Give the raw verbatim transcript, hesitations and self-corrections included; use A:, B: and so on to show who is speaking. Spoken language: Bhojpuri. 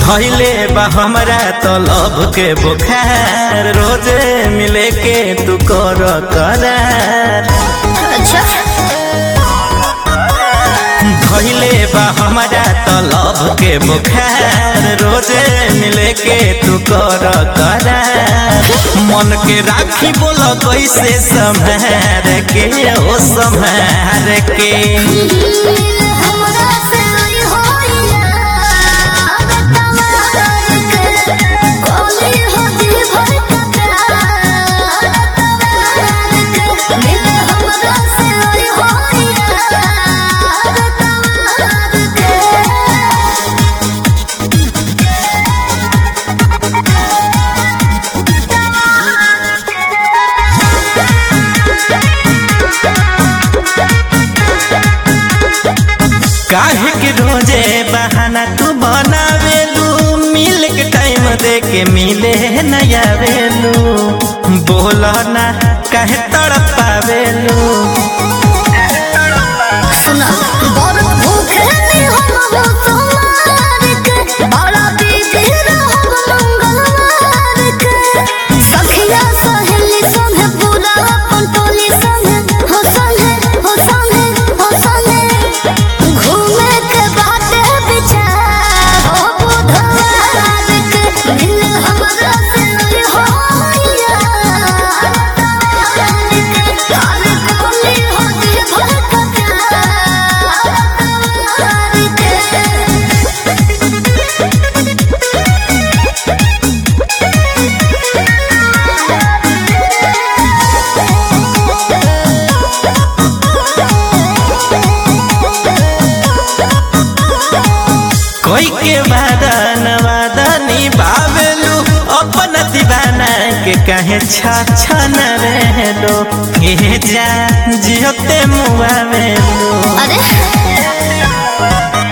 A: धैले बा हमरा तो लव के बुखार रोजे मिले के तू कर करार।
B: अच्छा
A: धैले बा हमरा तो लव के बुखार रोजे मिले के तू कर करार। मन के राखी बोल कैसे संभार के ओ संभार के काहे के रोजे बहाना तू बनावेलू मिल के टाइम दे के मिले न आवेलू। बोला ना काहे तड़पावेलू
B: सुना बहुत भूखे नहीं हम तुम्हार के बड़ा बीते रहो मंगलवार के सखिया सहेली संगे पूरा अपन टोली संगे हो संगे हो संगे हो संगे घूमे के बाटे विचार हो बुधवार के मिल हमरा से नहीं हो
A: कोई के वादन वादनी बावेलू अपन दीवाना के कहे छन रहलो के जा जियते मुआवेलू।
B: अरे